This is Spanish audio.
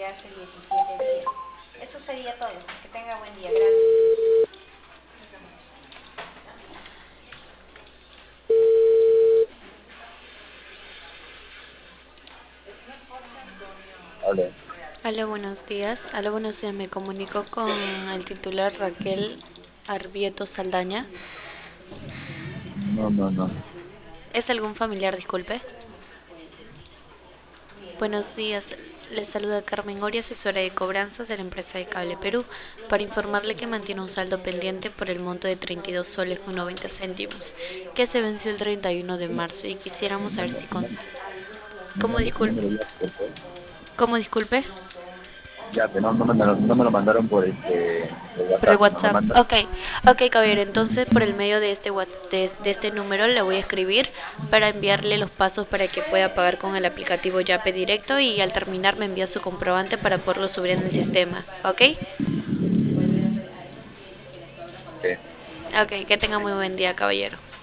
entregarse 17 días. Eso sería todo. Que tenga buen día. Gracias. Vale. Hola, buenos días. Hola, buenos días. Me comunico con el titular Raquel Arbieto Saldaña. No, no, no. ¿Es algún familiar? Disculpe. Buenos días. Les saluda Carmen Oria, asesora de cobranzas de la empresa de Cable Perú, para informarle que mantiene un saldo pendiente por el monto de 32 soles con 90 céntimos, que se venció el 31 de marzo y quisiéramos Me, saber me, si... me, me ¿Cómo manda su disculpe? número ya, por favor. ¿Cómo disculpe? Ya, que no me lo mandaron por Por el WhatsApp, no me WhatsApp. mandan. Ok, ok, caballero. Entonces, por el medio de de este número, le voy a escribir para enviarle los pasos para que pueda pagar con el aplicativo Yape directo y al terminar me envía su comprobante para poderlo subir en el sistema. Ok, Sí. ok, que tenga muy buen día, caballero.